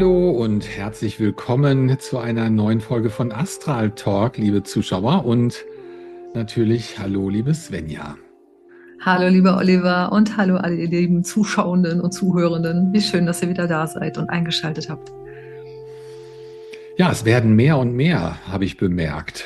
Hallo und herzlich willkommen zu einer neuen Folge von Astral Talk, liebe Zuschauer, und natürlich hallo, liebe Svenja. Hallo, lieber Oliver, und hallo alle ihr lieben Zuschauenden und Zuhörenden. Wie schön, dass ihr wieder da seid und eingeschaltet habt. Ja, es werden mehr und mehr, habe ich bemerkt.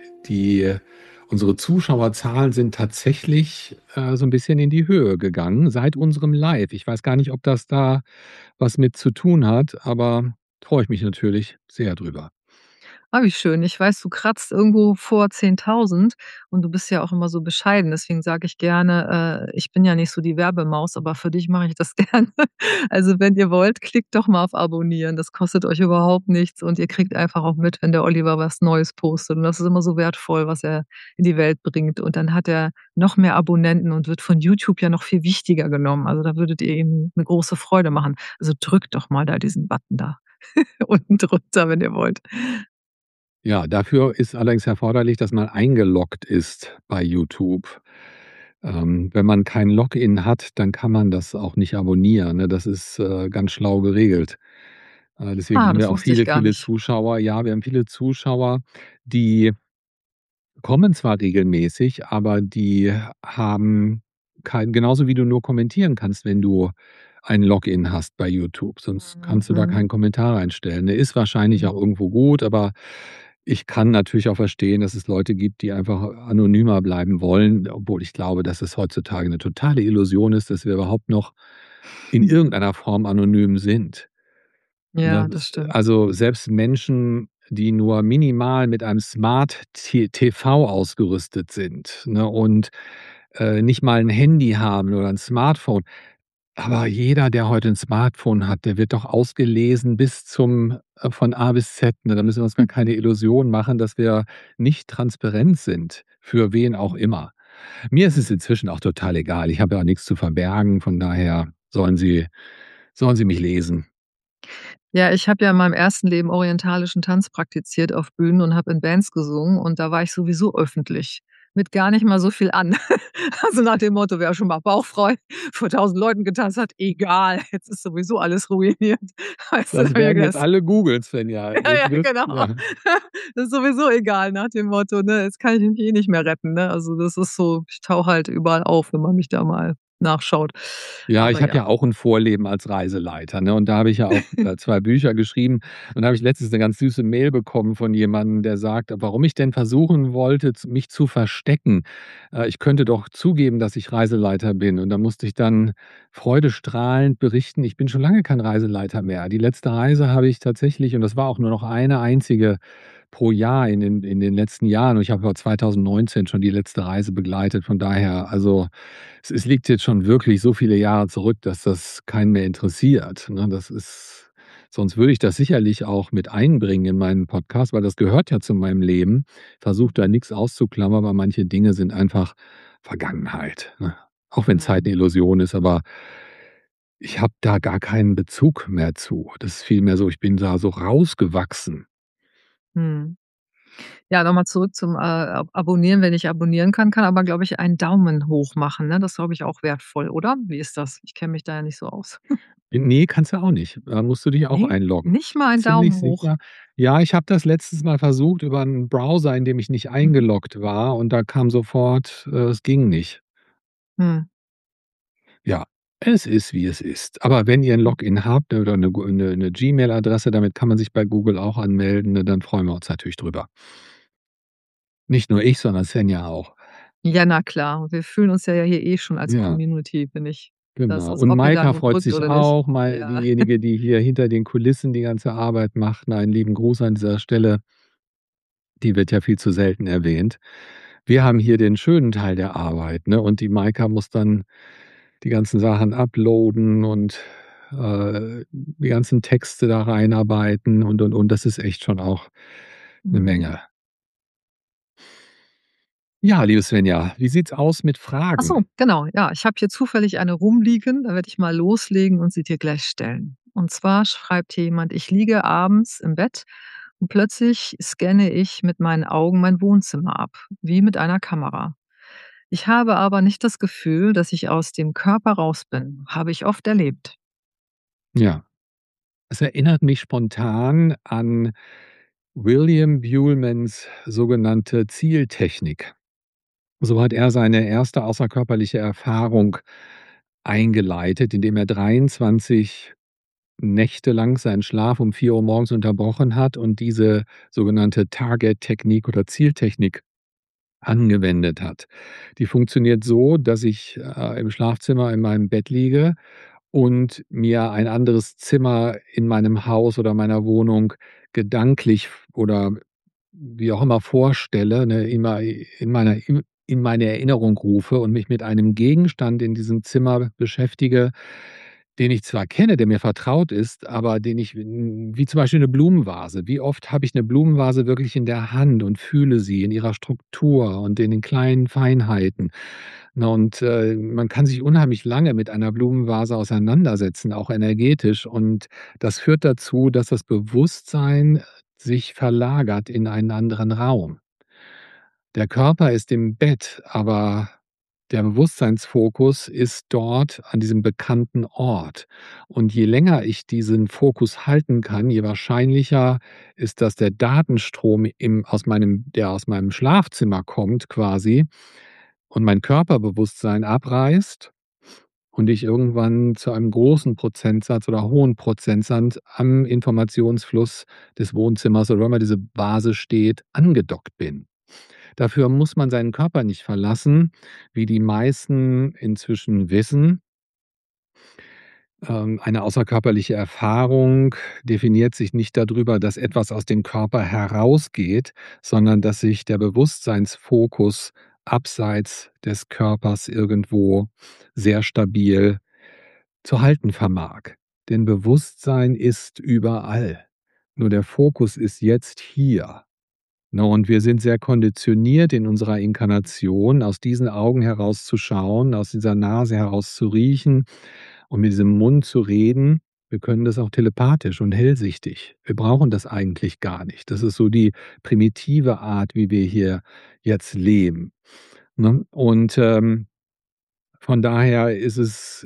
Unsere Zuschauerzahlen sind tatsächlich so ein bisschen in die Höhe gegangen seit unserem Live. Ich weiß gar nicht, ob das da was mit zu tun hat, aber freue ich mich natürlich sehr drüber. Ah, wie schön. Ich weiß, du kratzt irgendwo vor 10.000 und du bist ja auch immer so bescheiden. Deswegen sage ich gerne, ich bin ja nicht so die Werbemaus, aber für dich mache ich das gerne. Also wenn ihr wollt, klickt doch mal auf Abonnieren. Das kostet euch überhaupt nichts und ihr kriegt einfach auch mit, wenn der Oliver was Neues postet. Und das ist immer so wertvoll, was er in die Welt bringt. Und dann hat er noch mehr Abonnenten und wird von YouTube ja noch viel wichtiger genommen. Also da würdet ihr ihm eine große Freude machen. Also drückt doch mal da diesen Button da unten drunter, wenn ihr wollt. Ja, dafür ist allerdings erforderlich, dass man eingeloggt ist bei YouTube. Wenn man kein Login hat, dann kann man das auch nicht abonnieren, ne? Das ist, ganz schlau geregelt. Deswegen Ah, haben wir das auch wusste ich viele, gar viele nicht. Zuschauer. Ja, wir haben viele Zuschauer, die kommen zwar regelmäßig, aber die haben kein genauso wie du nur kommentieren kannst, wenn du ein Login hast bei YouTube, sonst kannst du da Mhm. keinen Kommentar reinstellen. Der ist wahrscheinlich Mhm. auch irgendwo gut, aber ich kann natürlich auch verstehen, dass es Leute gibt, die einfach anonymer bleiben wollen, obwohl ich glaube, dass es heutzutage eine totale Illusion ist, dass wir überhaupt noch in irgendeiner Form anonym sind. Ja, Ne? das stimmt. Also, selbst Menschen, die nur minimal mit einem Smart TV ausgerüstet sind, ne, und, nicht mal ein Handy haben oder ein Smartphone. Aber jeder, der heute ein Smartphone hat, der wird doch ausgelesen bis zum von A bis Z, ne? Da müssen wir uns gar keine Illusion machen, dass wir nicht transparent sind, für wen auch immer. Mir ist es inzwischen auch total egal. Ich habe ja auch nix zu verbergen, von daher sollen sie mich lesen. Ja, ich habe ja in meinem ersten Leben orientalischen Tanz praktiziert auf Bühnen und habe in Bands gesungen und da war ich sowieso öffentlich, mit gar nicht mal so viel an. Also nach dem Motto: „Wer schon mal bauchfrei vor 1.000 Leuten getanzt hat, egal, jetzt ist sowieso alles ruiniert.“ Weißt du, da Das habe ich mir werden jetzt gedacht, alle googeln, Svenja. ja, Jetzt ja, wirst genau. ja. Das ist sowieso egal nach dem Motto, ne? Jetzt kann ich mich eh nicht mehr retten, ne? Also, das ist so, ich tauche halt überall auf, wenn man mich da mal nachschaut. Ja, Aber ich hatte ja. ja auch 'n Vorleben als Reiseleiter, ne? Und da habe ich ja auch, 2 Bücher geschrieben. Und da habe ich letztens 'ne ganz süße Mail bekommen von jemandem, der sagt, warum ich denn versuchen wollte, mich zu verstecken. Ich könnte doch zugeben, dass ich Reiseleiter bin. Und da musste ich dann freudestrahlend berichten: „Ich bin schon lange kein Reiseleiter mehr. Die letzte Reise habe ich tatsächlich“, und das war auch nur noch eine einzige pro Jahr in den letzten Jahren. Und ich habe ja 2019 schon die letzte Reise begleitet. Von daher, also, es liegt jetzt schon wirklich so viele Jahre zurück, dass das keinen mehr interessiert, ne? Das ist, sonst würde ich das sicherlich auch mit einbringen in meinen Podcast, weil das gehört ja zu meinem Leben. Versuche da nix auszuklammern, aber manche Dinge sind einfach Vergangenheit, ne? Auch wenn Zeit 'ne Mhm. Illusion ist, aber ich habe da gar keinen Bezug mehr zu. Das ist vielmehr so, ich bin da so rausgewachsen. Mhm. Ja, nochmal zurück zum, Abonnieren. Wenn ich abonnieren kann, kann aber, glaube ich, einen Daumen hoch machen, ne? Das ist, glaube ich, auch wertvoll, oder? Wie ist das? Ich kenne mich da ja nicht so aus. Ne, kannst du auch nicht. Da musst du dich auch Ne? einloggen. Nicht mal ein Ziemlich Daumen hoch? sicher. Ja, ich habe das letztes Mal versucht über 'n Browser, in dem ich nicht Mhm. eingeloggt war, und da kam sofort, es ging nicht. Mhm. Ja, es ist, wie es ist. Aber wenn ihr 'n Mhm. Login habt oder 'ne Gmail-Adresse, damit kann man sich bei Google auch anmelden, ne, dann freuen wir uns natürlich drüber. Nicht nur ich, sondern Svenja auch. Ja, na klar. Wir fühlen uns ja hier eh schon als Ja. Community, finde ich. Das Genau. ist, Und ob ihr da Maika nun freut drückt sich oder nicht. auch, mal Ja. diejenige, die hier hinter den Kulissen die ganze Arbeit macht. Na, einen lieben Gruß an dieser Stelle. Die wird ja viel zu selten erwähnt. Wir haben hier den schönen Teil der Arbeit, ne? Und die Maika muss dann die ganzen Sachen uploaden und, die ganzen Texte da reinarbeiten und. Das ist echt schon auch 'ne Mhm. Menge. Ja, liebe Svenja, wie sieht's aus mit Ach so, Fragen? genau. Ja, ich habe hier zufällig eine rumliegen, da werde ich mal loslegen und sie dir gleich stellen. Und zwar schreibt hier jemand: „Ich liege abends im Bett und plötzlich scanne ich mit meinen Augen mein Wohnzimmer ab, wie mit einer Kamera. Ich habe aber nicht das Gefühl, dass ich aus dem Körper raus bin. Habe ich oft erlebt.“ Ja. Es erinnert mich spontan an William Buhlmans sogenannte Zieltechnik. So hat er seine erste außerkörperliche Erfahrung eingeleitet, indem er 23 Nächte lang seinen Schlaf um 4 Uhr morgens unterbrochen hat und diese sogenannte Target-Technik oder Zieltechnik angewendet hat. Die funktioniert so, dass ich, im Schlafzimmer in meinem Bett liege und mir ein anderes Zimmer in meinem Haus oder meiner Wohnung gedanklich oder wie auch immer vorstelle, ne, immer in meine Erinnerung rufe und mich mit einem Gegenstand in diesem Zimmer beschäftige, den ich zwar kenne, der mir vertraut ist, aber den ich wie zum Beispiel 'ne Blumenvase. Wie oft habe ich 'ne Blumenvase wirklich in der Hand und fühle sie in ihrer Struktur und in den kleinen Feinheiten. Na und, man kann sich unheimlich lange mit einer Blumenvase auseinandersetzen, auch energetisch. Und das führt dazu, dass das Bewusstsein sich verlagert in einen anderen Raum. Der Körper ist im Bett, aber der Bewusstseinsfokus ist dort an diesem bekannten Ort. Und je länger ich diesen Fokus halten kann, je wahrscheinlicher ist, dass der Datenstrom der aus meinem Schlafzimmer kommt quasi und mein Körperbewusstsein abreißt und ich irgendwann zu einem großen Prozentsatz oder hohen Prozentsatz am Informationsfluss des Wohnzimmers oder wo immer diese Vase steht, angedockt bin. Dafür muss man seinen Körper nicht verlassen, wie die meisten inzwischen wissen. Eine außerkörperliche Erfahrung definiert sich nicht darüber, dass etwas aus dem Körper herausgeht, sondern dass sich der Bewusstseinsfokus abseits des Körpers irgendwo sehr stabil zu halten vermag. Denn Bewusstsein ist überall. Nur der Fokus ist jetzt hier. Ne, und wir sind sehr konditioniert in unserer Inkarnation, aus diesen Augen heraus zu schauen, aus dieser Nase heraus zu riechen und mit diesem Mund zu reden. Wir können das auch telepathisch und hellsichtig. Wir brauchen das eigentlich gar nicht. Das ist so die primitive Art, wie wir hier jetzt leben, ne? Und, von daher ist es,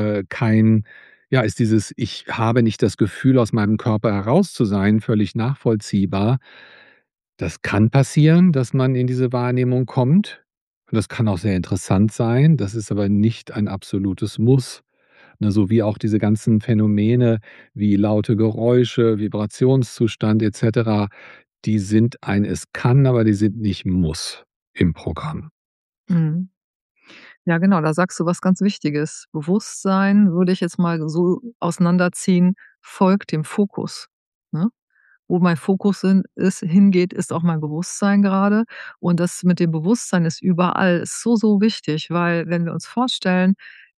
ist dieses „Ich habe nicht das Gefühl, aus meinem Körper heraus zu sein“, völlig nachvollziehbar. Das kann passieren, dass man in diese Wahrnehmung kommt. Und das kann auch sehr interessant sein. Das ist aber nicht ein absolutes Muss. Ne, so wie auch diese ganzen Phänomene wie laute Geräusche, Vibrationszustand et cetera, die sind ein „Es kann“, aber die sind nicht „Muss“ im Programm. Mhm. Ja, genau, da sagst du was ganz Wichtiges. Bewusstsein würde ich jetzt mal so auseinanderziehen, folgt dem Fokus, ne? Wo mein Fokus hingeht, ist auch mein Bewusstsein gerade. Und das mit dem Bewusstsein ist überall, ist so, so wichtig, weil wenn wir uns vorstellen,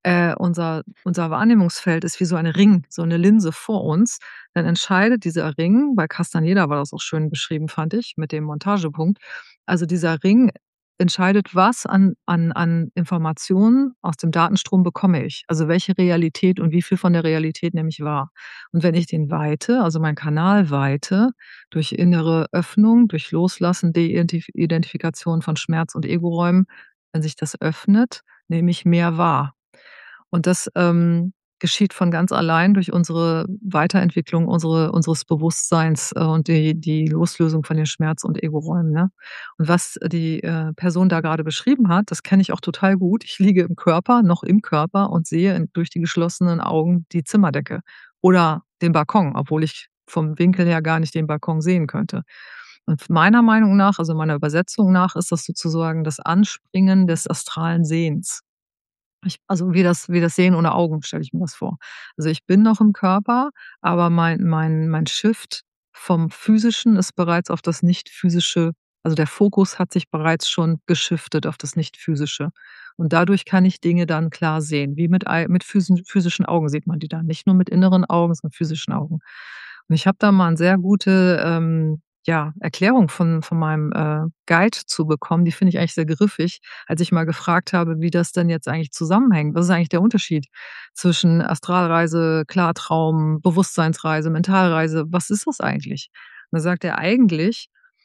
unser Wahrnehmungsfeld ist wie so ein Ring, so eine Linse vor uns, dann entscheidet dieser Ring, bei Castaneda war das auch schön beschrieben, fand ich, mit dem Montagepunkt. Also, dieser Ring entscheidet, was an Informationen aus dem Datenstrom bekomme ich. Also, welche Realität und wie viel von der Realität nehme ich wahr. Und wenn ich den weite, also meinen Kanal weite, durch innere Öffnung, durch Loslassen, Identifikation von Schmerz und Ego-Räumen, wenn sich das öffnet, nehme ich mehr wahr. Und das, geschieht von ganz allein durch unsere Weiterentwicklung unseres Bewusstseins, und die Loslösung von den Schmerz und Ego-Räumen, ne? Und was die, Person da gerade beschrieben hat, das kenne ich auch total gut. Ich liege noch im Körper und sehe durch die geschlossenen Augen die Zimmerdecke oder den Balkon, obwohl ich vom Winkel her gar nicht den Balkon sehen könnte. Und meiner Meinung nach, also meiner Übersetzung nach, ist das sozusagen das Anspringen des astralen Sehens. Also wie das Sehen ohne Augen, stelle ich mir das vor. Also, ich bin noch im Körper, aber mein Shift vom Physischen ist bereits auf das Nicht-Physische, also, der Fokus hat sich bereits schon geschiftet auf das Nicht-Physische. Und dadurch kann ich Dinge dann klar sehen. Wie mit physischen Augen sieht man die dann, nicht nur mit inneren Augen, sondern physischen Augen. Und ich habe da mal 'n sehr gute, ja, Erklärung von meinem, Guide zu bekommen. Die finde ich eigentlich sehr griffig, als ich mal gefragt habe, wie das denn jetzt eigentlich zusammenhängt. Was ist eigentlich der Unterschied zwischen Astralreise, Klartraum, Bewusstseinsreise, Mentalreise? Was ist das eigentlich? Und da sagt er: „Eigentlich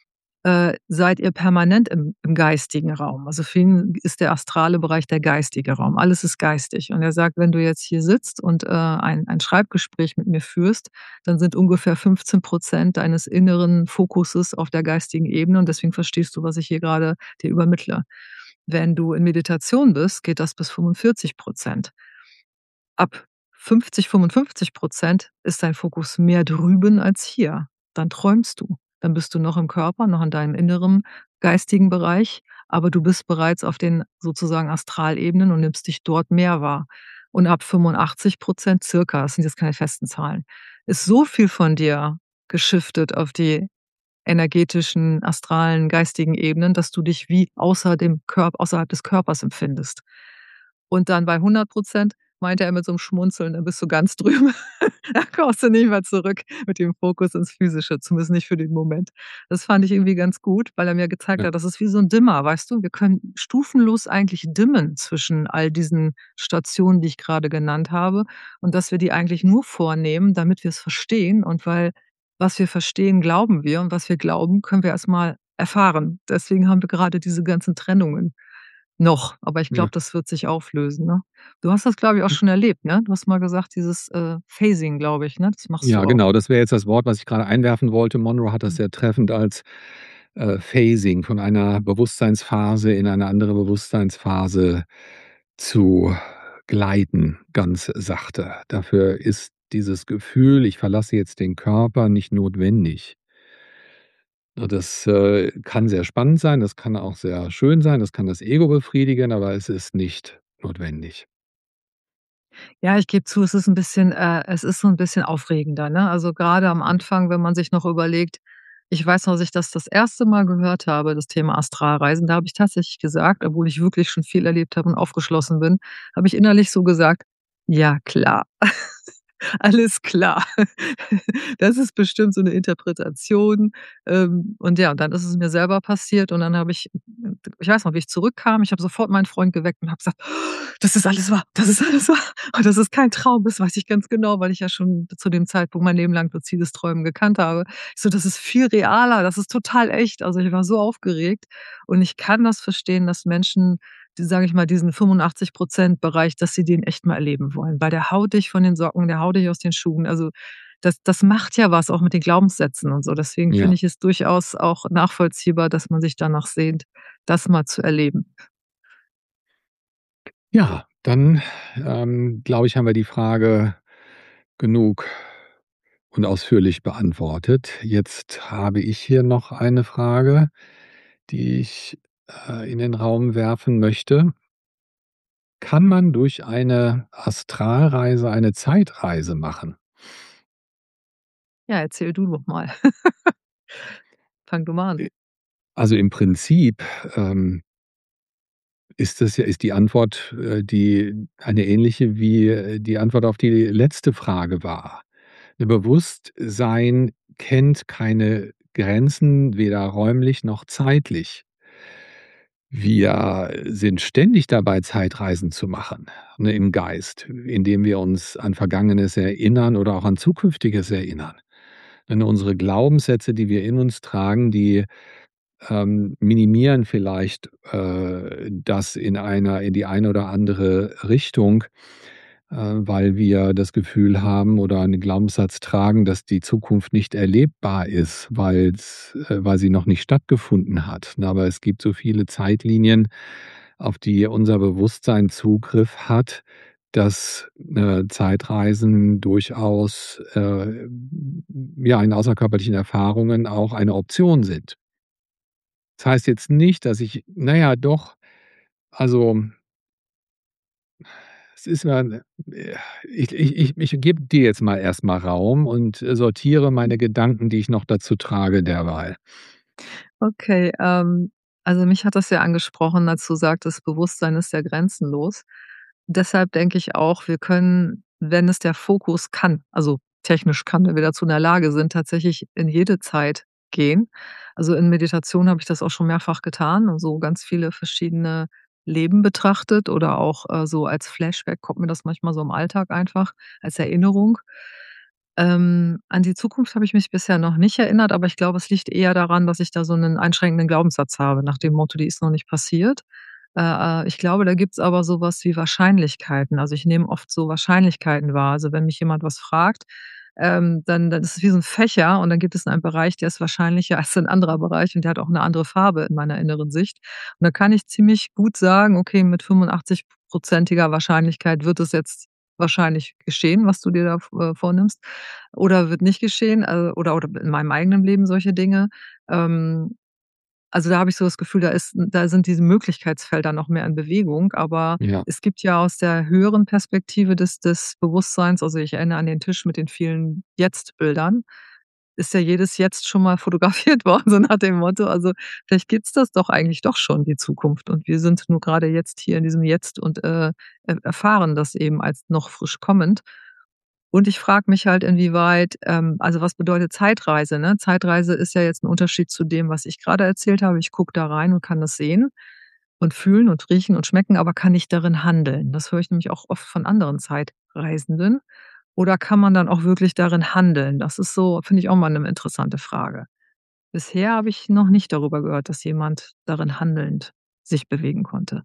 seid ihr permanent im geistigen Raum. Also für ihn ist der astrale Bereich der geistige Raum. Alles ist geistig. Und er sagt, wenn du jetzt hier sitzt und, ein Schreibgespräch mit mir führst, dann sind ungefähr 15% deines inneren Fokuses auf der geistigen Ebene und deswegen verstehst du, was ich hier gerade dir übermittle. Wenn du in Meditation bist, geht das bis 45%. Ab 50, 55% ist dein Fokus mehr drüben als hier. Dann träumst du. Dann bist du noch im Körper, noch in deinem inneren geistigen Bereich, aber du bist bereits auf den sozusagen Astralebenen und nimmst dich dort mehr wahr. Und ab 85% circa, das sind jetzt keine festen Zahlen, ist so viel von dir geschiftet auf die energetischen, astralen, geistigen Ebenen, dass du dich wie außerhalb des Körpers empfindest. Und dann bei 100% meinte er mit so 'nem Schmunzeln: „Dann bist du ganz drüben. Da kommst du nicht mehr zurück mit dem Fokus ins Physische, zumindest nicht für den Moment.“ Das fand ich irgendwie ganz gut, weil er mir gezeigt Ja, hat, das ist wie so 'n Dimmer, weißt du? Wir können stufenlos eigentlich dimmen zwischen all diesen Stationen, die ich grade genannt habe und dass wir die eigentlich nur vornehmen, damit wir's verstehen und weil was wir verstehen, glauben wir und was wir glauben, können wir erst mal erfahren. Deswegen haben wir grade diese ganzen Trennungen noch, aber ich ja. glaube, das wird sich auflösen, ne? Du hast das, glaube ich, auch schon erlebt, ne? Du hast mal gesagt, dieses, Phasing, glaube ich, ne? Das machst du Ja, auch. genau, das wäre jetzt das Wort, was ich gerade einwerfen wollte. Monroe hat das Mhm. sehr treffend als, Phasing von einer Bewusstseinsphase in eine andere Bewusstseinsphase zu gleiten, ganz sachte. Dafür ist dieses Gefühl, ich verlasse jetzt den Körper, nicht notwendig. Das, kann sehr spannend sein, das kann auch sehr schön sein, das kann das Ego befriedigen, aber es ist nicht notwendig. Ja, ich gebe zu, es ist so 'n bisschen aufregender, ne? Also, grade am Anfang, wenn man sich noch überlegt ich weiß noch, als ich das erste Mal gehört habe, das Thema Astralreisen, da habe ich tatsächlich gesagt, obwohl ich wirklich schon viel erlebt habe und aufgeschlossen bin, habe ich innerlich so gesagt: „Ja klar, alles klar. Das ist bestimmt so 'ne Interpretation.“ Und ja, und dann ist es mir selber passiert und dann habe ich weiß noch, wie ich zurückkam, ich habe sofort meinen Freund geweckt und habe gesagt: „Das ist alles wahr, das ist alles wahr und das ist kein Traum.“ Das weiß ich ganz genau, weil ich ja schon zu dem Zeitpunkt mein Leben lang luzides Träumen gekannt habe. Ich so: „Das ist viel realer, das ist total echt.“ Also, ich war so aufgeregt und ich kann das verstehen, dass Menschen, die, sage ich mal, diesen 85% Bereich, dass sie den echt mal erleben wollen, weil der haut dich von den Socken, der haut dich aus den Schuhen. Also, das macht ja was auch mit den Glaubenssätzen und so. Deswegen finde Ja. ich es durchaus auch nachvollziehbar, dass man sich danach sehnt, das mal zu erleben. Ja, dann, glaube ich, haben wir die Frage genug und ausführlich beantwortet. Jetzt habe ich hier noch eine Frage, die ich, in den Raum werfen möchte. Kann man durch eine Astralreise eine Zeitreise machen? Ja, erzähl du doch mal. Fang du mal an. Äh, also, im Prinzip, ist die Antwort, die eine ähnliche wie, die Antwort auf die letzte Frage war. Bewusstsein kennt keine Grenzen, weder räumlich noch zeitlich. Wir sind ständig dabei, Zeitreisen zu machen, ne, im Geist, indem wir uns an Vergangenes erinnern oder auch an Zukünftiges erinnern. Denn unsere Glaubenssätze, die wir in uns tragen, die minimieren vielleicht, das in die eine oder andere Richtung, weil wir das Gefühl haben oder einen Glaubenssatz tragen, dass die Zukunft nicht erlebbar ist, weil sie noch nicht stattgefunden hat. Ne, aber es gibt so viele Zeitlinien, auf die unser Bewusstsein Zugriff hat, dass, Zeitreisen durchaus, ja, in außerkörperlichen Erfahrungen auch eine Option sind. Das heißt jetzt nicht, dass ich na ja, doch, also, es ist ja ich gebe dir jetzt mal erst mal Raum und, sortiere meine Gedanken, die ich noch dazu trage derweil. Okay, also mich hat das ja angesprochen, als du sagtest, Bewusstsein ist ja grenzenlos. Deshalb denke ich auch, wir können, wenn es der Fokus kann, also technisch kann, wenn wir dazu in der Lage sind, tatsächlich in jede Zeit gehen. Also in Meditation habe ich das auch schon mehrfach getan und so ganz viele verschiedene Leben betrachtet oder auch so als Flashback kommt mir das manchmal so im Alltag einfach als Erinnerung. An die Zukunft habe ich mich bisher noch nicht erinnert, aber ich glaube, es liegt eher daran, dass ich da so 'nen einschränkenden Glaubenssatz habe, nach dem Motto: „Die ist noch nicht passiert." Ich glaube, da gibt's aber so was wie Wahrscheinlichkeiten. Also, ich nehme oft so Wahrscheinlichkeiten wahr. Also, wenn mich jemand was fragt, dann ist es wie so 'n Fächer und dann gibt es einen Bereich, der ist wahrscheinlicher als ein anderer Bereich und der hat auch 'ne andere Farbe in meiner inneren Sicht. Und da kann ich ziemlich gut sagen: „Okay, mit 85%iger Wahrscheinlichkeit wird es jetzt wahrscheinlich geschehen, was du dir da vornimmst, oder wird nicht geschehen, oder in meinem eigenen Leben solche Dinge. Ähm, also, da habe ich so das Gefühl, da sind diese Möglichkeitsfelder noch mehr in Bewegung, aber Ja. es gibt ja aus der höheren Perspektive des Bewusstseins, also, ich erinnere an den Tisch mit den vielen Jetzt-Bildern, ist ja jedes Jetzt schon mal fotografiert worden, so nach dem Motto. Also, vielleicht gibt's das doch eigentlich doch schon, die Zukunft, und wir sind nur grade jetzt hier in diesem Jetzt und, erfahren das eben als noch frisch kommend. Und ich frage mich halt, inwieweit also, was bedeutet Zeitreise, ne? Zeitreise ist ja jetzt 'n Unterschied zu dem, was ich grade erzählt habe. Ich gucke da rein und kann das sehen und fühlen und riechen und schmecken, aber kann nicht darin handeln. Das höre ich nämlich auch oft von anderen Zeitreisenden. Oder kann man dann auch wirklich darin handeln? Das ist so, finde ich, auch mal 'ne interessante Frage. Bisher habe ich noch nicht darüber gehört, dass jemand darin handelnd sich bewegen konnte.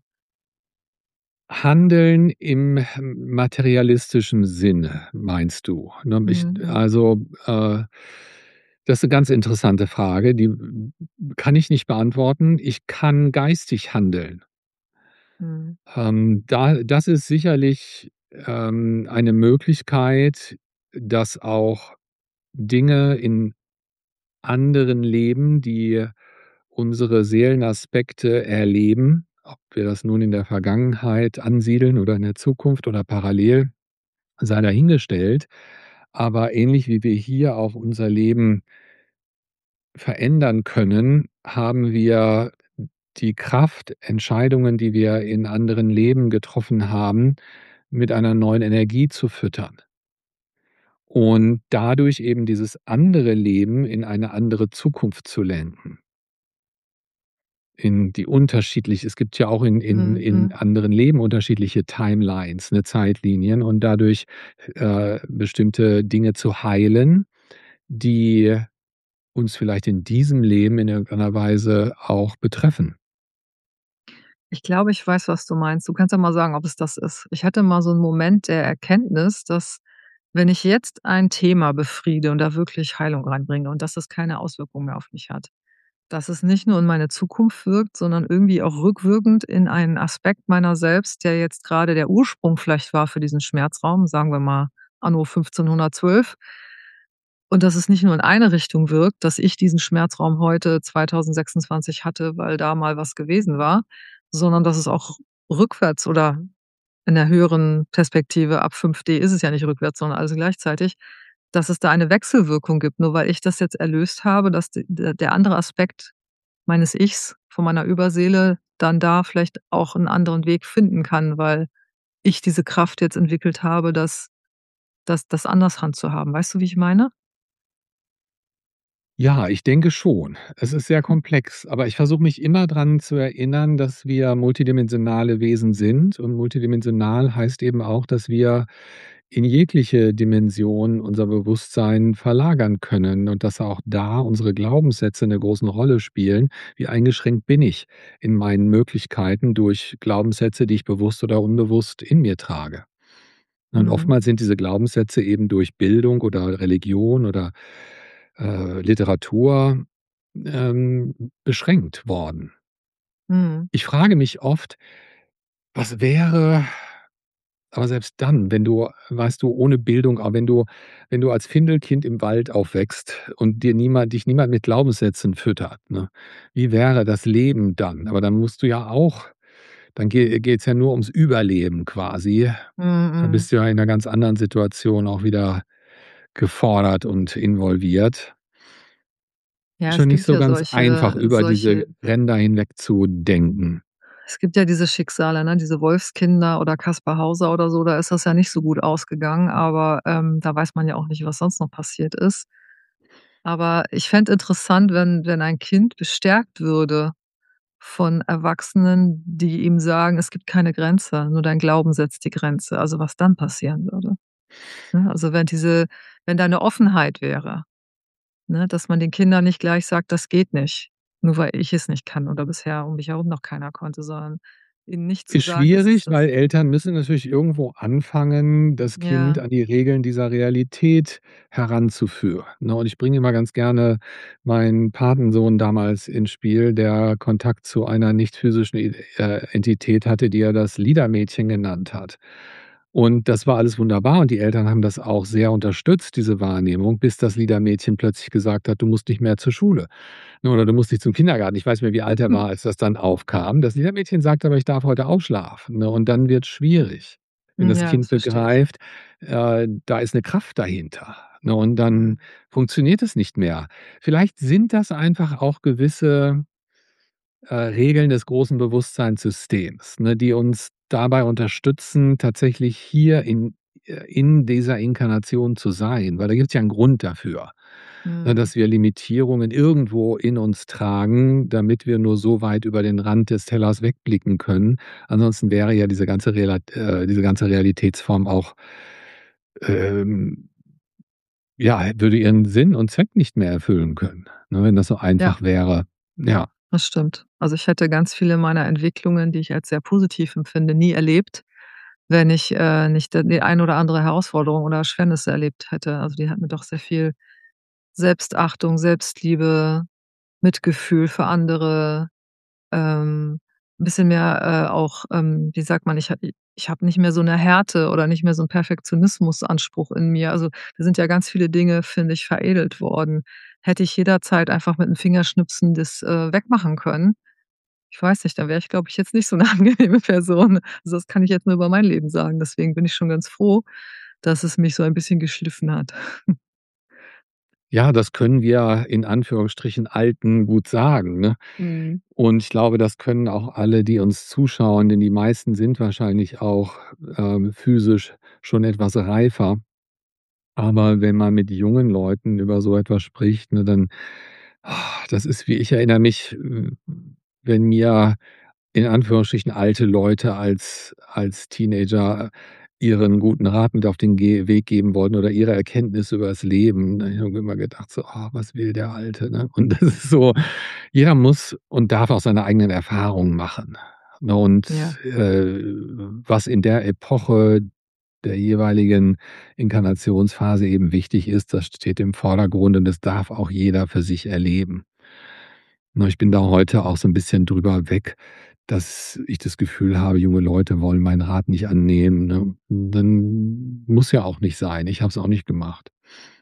Handeln im materialistischen Sinne, meinst du? Ne, Mhm, mhm, das ist 'ne ganz interessante Frage, die kann ich nicht beantworten. Ich kann geistig handeln. mhm. Das ist sicherlich, eine Möglichkeit, dass auch Dinge in anderen Leben, die unsere Seelenaspekte erleben, ob wir das nun in der Vergangenheit ansiedeln oder in der Zukunft oder parallel, sei dahingestellt. Aber ähnlich wie wir hier auch unser Leben verändern können, haben wir die Kraft, Entscheidungen, die wir in anderen Leben getroffen haben, mit einer neuen Energie zu füttern und dadurch eben dieses andere Leben in eine andere Zukunft zu lenken. In die unterschiedlich Es gibt ja auch Mhm, in mhm. anderen Leben unterschiedliche Timelines, ne, Zeitlinien und dadurch, bestimmte Dinge zu heilen, die uns vielleicht in diesem Leben in irgendeiner Weise auch betreffen. Ich glaube, ich weiß, was du meinst. Du kannst ja mal sagen, ob es das ist. Ich hatte mal so 'n Moment der Erkenntnis, dass, wenn ich jetzt ein Thema befriede und da wirklich Heilung reinbringe und dass das keine Auswirkung mehr auf mich hat, dass es nicht nur in meine Zukunft wirkt, sondern irgendwie auch rückwirkend in einen Aspekt meiner selbst, der jetzt grade der Ursprung vielleicht war für diesen Schmerzraum, sagen wir mal anno 1512. Und dass es nicht nur in eine Richtung wirkt, dass ich diesen Schmerzraum heute 2026 hatte, weil da mal was gewesen war, sondern dass es auch rückwärts oder in der höheren Perspektive ab 5D ist es ja nicht rückwärts, sondern alles gleichzeitig, dass es da eine Wechselwirkung gibt. Nur weil ich das jetzt erlöst habe, dass der andere Aspekt meines Ichs, von meiner Überseele, dann da vielleicht auch 'n anderen Weg finden kann, weil ich diese Kraft jetzt entwickelt habe, das anders handzuhaben. Weißt du, wie ich meine? Ja, ich denke schon. Es ist sehr komplex, aber ich versuche mich immer dran zu erinnern, dass wir multidimensionale Wesen sind und multidimensional heißt eben auch, dass wir in jegliche Dimension unser Bewusstsein verlagern können und dass auch da unsere Glaubenssätze 'ne großen Rolle spielen. Wie eingeschränkt bin ich in meinen Möglichkeiten durch Glaubenssätze, die ich bewusst oder unbewusst in mir trage? Und Mhm. oftmals sind diese Glaubenssätze eben durch Bildung oder Religion oder, Literatur, beschränkt worden. Mhm. Ich frage mich oft, was wäre aber selbst dann, wenn du weißt du, ohne Bildung, aber wenn du als Findelkind im Wald aufwächst und dich niemand mit Glaubenssätzen füttert, ne? Wie wäre das Leben dann? Aber dann musst du ja auch dann geht's ja nur ums Überleben quasi. Mhm, Da mhm. bist du ja in 'ner ganz anderen Situation auch wieder gefordert und involviert. Ja, Schon es nicht gibt so ja ganz einfach, über diese solche Ränder hinweg zu denken. es gibt ja diese Schicksale, ne, diese Wolfskinder oder Kaspar Hauser oder so, da ist das ja nicht so gut ausgegangen, aber, da weiß man ja auch nicht, was sonst noch passiert ist. Aber ich fände interessant, wenn ein Kind bestärkt würde von Erwachsenen, die ihm sagen: „Es gibt keine Grenze, nur dein Glauben setzt die Grenze." Also, was dann passieren würde. Ne? Also, wenn da 'ne Offenheit wäre, ne, dass man den Kindern nicht gleich sagt: „Das geht nicht“, nur weil ich es nicht kann oder bisher um mich herum noch keiner konnte, sondern ihnen nicht zu Ist sagen: „Das ist schwierig, das.“ weil Eltern müssen natürlich irgendwo anfangen, das Kind Ja, an die Regeln dieser Realität heranzuführen, ne? Und ich bringe immer ganz gerne meinen Patensohn damals ins Spiel, der Kontakt zu einer nicht physischen Entität hatte, die er das Liedermädchen genannt hat. Und das war alles wunderbar und die Eltern haben das auch sehr unterstützt, diese Wahrnehmung, bis das Liedermädchen plötzlich gesagt hat: „Du musst nicht mehr zur Schule.“ Ne, oder du musst nicht zum Kindergarten. Ich weiß nicht mehr, wie alt er war, als das dann aufkam. Das Liedermädchen sagt aber: „Ich darf heute ausschlafen“, ne? Und dann wird's schwierig. Wenn das ja, Kind das verstehe ich. begreift, da ist 'ne Kraft dahinter, ne? Und dann Mhm. funktioniert es nicht mehr. Vielleicht sind das einfach auch gewisse, Regeln des großen Bewusstseinssystems, ne, die uns dabei unterstützen, tatsächlich hier in dieser Inkarnation zu sein, weil da gibt's ja 'n Grund dafür. Ne, Mhm. dass wir Limitierungen irgendwo in uns tragen, damit wir nur so weit über den Rand des Tellers wegblicken können. Ansonsten wäre ja diese ganze Realitätsform auch, ähm, ja, würde ihren Sinn und Zweck nicht mehr erfüllen können, ne, wenn das so Ja. einfach wäre. Ja, Das stimmt. Also, ich hätte ganz viele meiner Entwicklungen, die ich als sehr positiv empfinde, nie erlebt, wenn ich, nicht die ein oder andere Herausforderung oder Schwernisse erlebt hätte. Also, die hat mir doch sehr viel Selbstachtung, Selbstliebe, Mitgefühl für andere, 'n bisschen mehr, auch, wie sagt man, ich habe nicht mehr so 'ne Härte oder nicht mehr so 'n Perfektionismusanspruch in mir. Also, da sind ja ganz viele Dinge, finde ich, veredelt worden. Hätte ich jederzeit einfach mit 'nem Fingerschnipsen das, wegmachen können. Ich weiß nicht, dann wäre ich, glaube ich, jetzt nicht so 'ne angenehme Person. Also, das kann ich jetzt nur über mein Leben sagen. Deswegen bin ich schon ganz froh, dass es mich so ein bisschen geschliffen hat. ja, das können wir in Anführungsstrichen Alten gut sagen, ne? Mhm. Und ich glaube, das können auch alle, die uns zuschauen, denn die meisten sind wahrscheinlich auch, physisch schon etwas reifer. Aber wenn man mit jungen Leuten über so etwas spricht, ne, dann das ist wie ich erinnere mich, wenn mir in Anführungsstrichen alte Leute als Teenager ihren guten Rat mit auf den Weg geben wollten oder ihre Erkenntnisse über das Leben. Da habe ich immer gedacht so: „Ah, was will der Alte“, ne? Und das ist so, jeder muss und darf auch seine eigenen Erfahrungen machen, ne? Und, Ja. was in der Epoche der jeweiligen Inkarnationsphase eben wichtig ist, das steht im Vordergrund und das darf auch jeder für sich erleben. Nur ich bin da heute auch so 'n bisschen drüber weg, dass ich das Gefühl habe, junge Leute wollen meinen Rat nicht annehmen, ne? Dann muss ja auch nicht sein. Ich habe es auch nicht gemacht.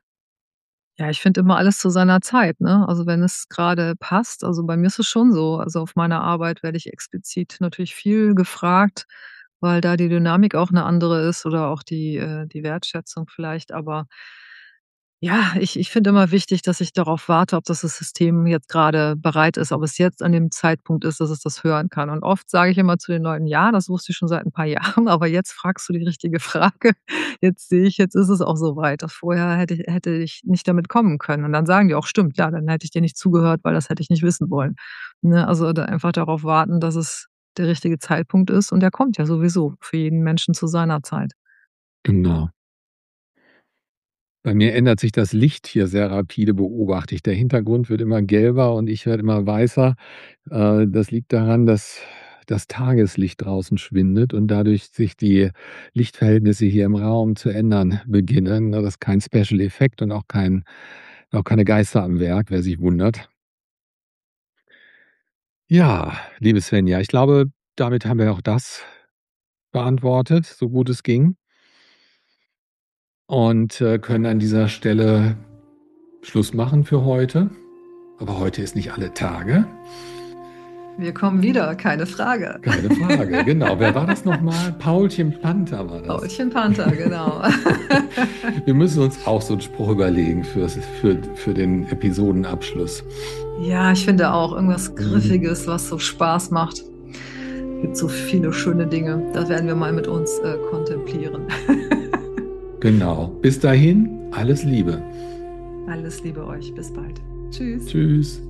Ja, ich finde immer alles zu seiner Zeit, ne? Also, wenn es grade passt. Also, bei mir ist es schon so. Also, auf meiner Arbeit werde ich explizit natürlich viel gefragt, weil da die Dynamik auch 'ne andere ist oder auch die Wertschätzung vielleicht. Aber ja, ich finde immer wichtig, dass ich darauf warte, ob das System jetzt grade bereit ist, ob es jetzt an dem Zeitpunkt ist, dass es das hören kann. Und oft sage ich immer zu den Leuten: „Ja, das wusste ich schon seit 'n paar Jahren, aber jetzt fragst du die richtige Frage. Jetzt sehe ich, jetzt ist es auch so weit. Das vorher hätte ich nicht damit kommen können.“ Und dann sagen die auch: „Stimmt, ja, dann hätte ich dir nicht zugehört, weil das hätte ich nicht wissen wollen.“ Ne, also da einfach darauf warten, dass es der richtige Zeitpunkt ist und der kommt ja sowieso für jeden Menschen zu seiner Zeit. Genau. Bei mir ändert sich das Licht hier sehr rapide, beobachte ich. Der Hintergrund wird immer gelber und ich werde immer weißer. Das liegt daran, dass das Tageslicht draußen schwindet und dadurch sich die Lichtverhältnisse hier im Raum zu ändern beginnen. Ne, das ist kein Special Effekt und auch keine Geister am Werk, wer sich wundert. Ja, liebe Svenja, ich glaube, damit haben wir auch das beantwortet, so gut es ging und, können an dieser Stelle Schluss machen für heute. Aber heute ist nicht alle Tage. Wir kommen wieder, keine Frage. Keine Frage, genau. Wer war das noch mal? Paulchen Panther war das. Paulchen Panther, genau. Wir müssen uns auch so 'n Spruch überlegen für den Episodenabschluss. Ja, ich finde auch irgendwas Mhm. Griffiges, was so Spaß macht. Gibt so viele schöne Dinge. Das werden wir mal mit uns, kontemplieren. Genau. Bis dahin, alles Liebe. Alles Liebe euch. Bis bald. Tschüss. Tschüss.